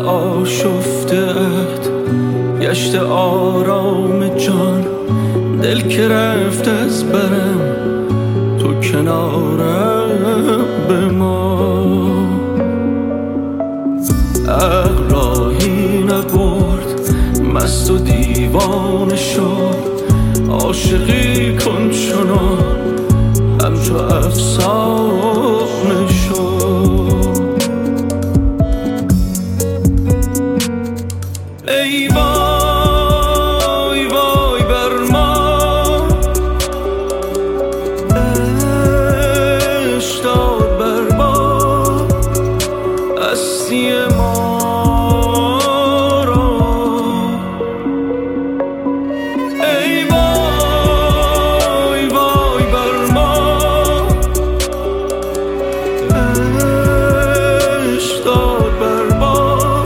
آشفته‌ات گشت آرام جان، دل که رفت از برم تو کنارم بمان. عقل راهی نبرد مست و دیوانه شد، عاشقی کن چنان همچو افسانه شد. ای وای وای بر ما، عشق داد بر ما هستی ما را. ای وای وای بر ما، عشق داد بر ما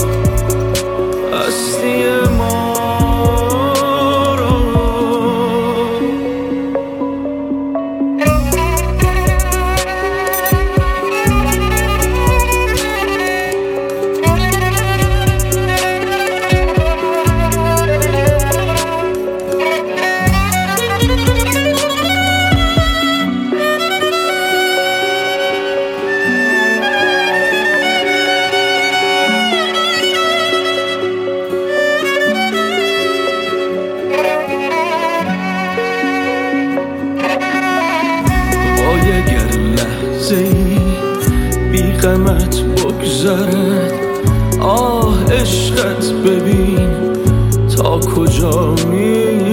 هستی ما را. اگر لحظه‌ای بی غمت بگذرد، آه عشقت ببین تا کجا می